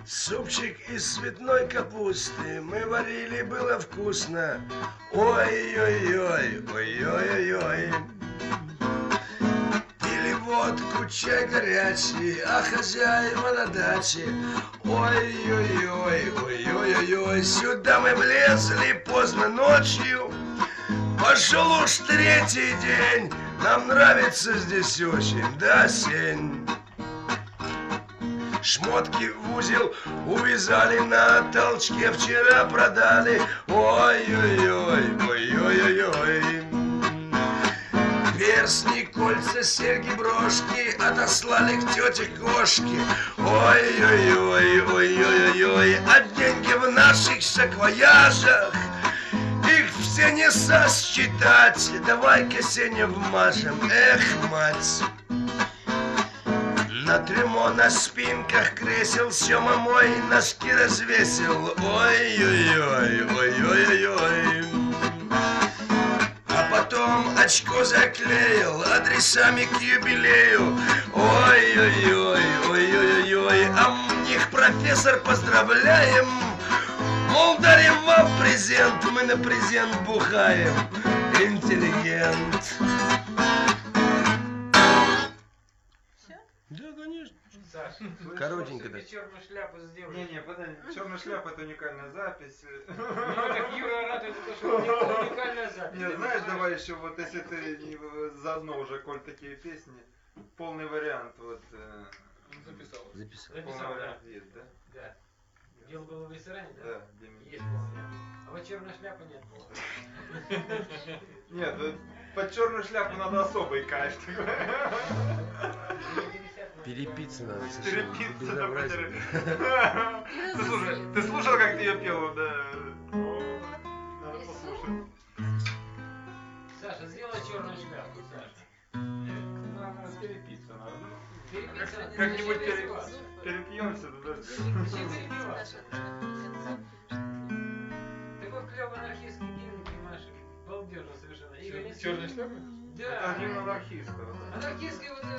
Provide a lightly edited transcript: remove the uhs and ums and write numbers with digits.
Супчик из цветной капусты мы варили, было вкусно. Ой-ой-ой, ой-ой-ой. Пили водку, чай горячий, а хозяева на даче. Ой-ой-ой, ой-ой-ой. Сюда мы влезли поздно ночью. Пошел уж третий день. Нам нравится здесь очень, да, Сень? Шмотки в узел увязали, на толчке вчера продали. Ой-ой-ой, ой-ой-ой. Перстни, кольца, серьги, брошки отослали к тете кошке. Ой-ой-ой, ой-ой-ой. А деньги в наших саквояжах, их все не сосчитать. Давай-ка, Сеня, вмажем, эх, мать. На трюмо, на спинках кресел Сёма мой носки развесил. Ой-ой-ой, ой-ой-ой. А потом очко заклеил адресами к юбилею. Ой-ой-ой, ой-ой-ой. А них профессор поздравляем. Мол, дарим вам презент, мы на презент бухаем. Интеллигент. Да, конечно. Саша, Коротенько так. черную шляпу сделал. Не, подожди, черная шляпа — это уникальная запись. Ну, так Юра радует, что у него уникальная запись. Нет, знаешь, давай еще вот, если ты заодно уже, коль такие песни, полный вариант вот. Записал. Полный вариант есть, да? Да. Дело было в ресторане, да? Да, Есть полный. А вот черная шляпа нет было. Нет, под черную шляпу надо особый кайф. Перепиться надо. Перепиться, да, Безобразие. Ты слушал, как ты ее пела, да? Надо послушать. Саша, сделай черную шляпу, Саша. Надо перепиться, надо. Перепиться. Как-нибудь перепьемся, да? Зачем перепиваться? Такой клевый анархистский гимн, понимаешь, балдежно совершенно. Черная шляпа? Да. Это гимн анархистов. Анархистский вот